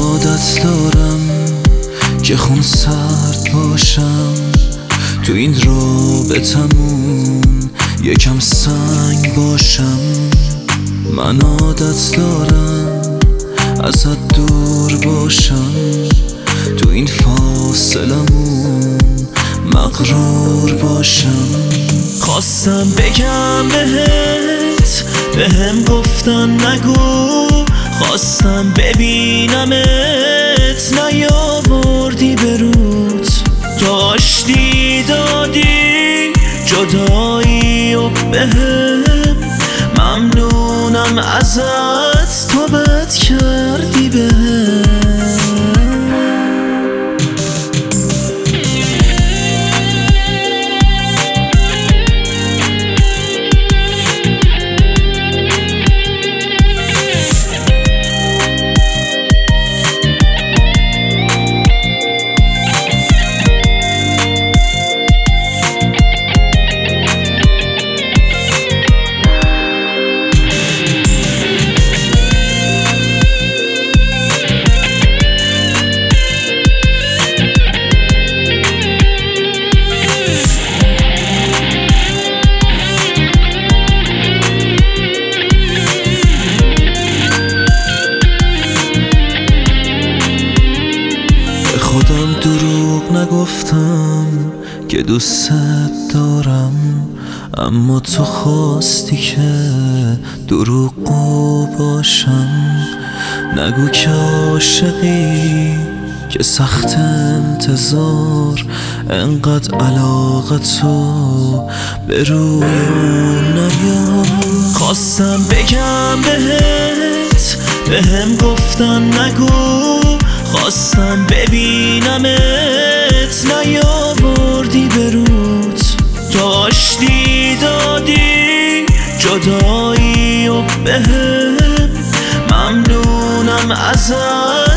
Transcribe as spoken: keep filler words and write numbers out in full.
عادت دارم که خون سرد باشم، تو این رابطمون یکم سنگ باشم. من عادت دارم ازت دور باشم، تو این فاصلمون مغرور باشم. خواستم بگم بهت، بهم گفتن نگو، خواستم ببینمت نیاوردی بروت، تو آشتی دادی جدایی و بهم، ممنونم ازت تو بد کردی بهم. خودم دروغ نگفتم که دوست دارم، اما تو خواستی که دروغگو باشم. نگو که عاشقی که سخت انتظار، انقدر علاقه تو به روی اون نیار. خواستم بگم بهت، بهم گفتن نگو، خواستم ببینمت نیاوردی بروت، تو آشتی دادی جدایی و بهم، ممنونم ازت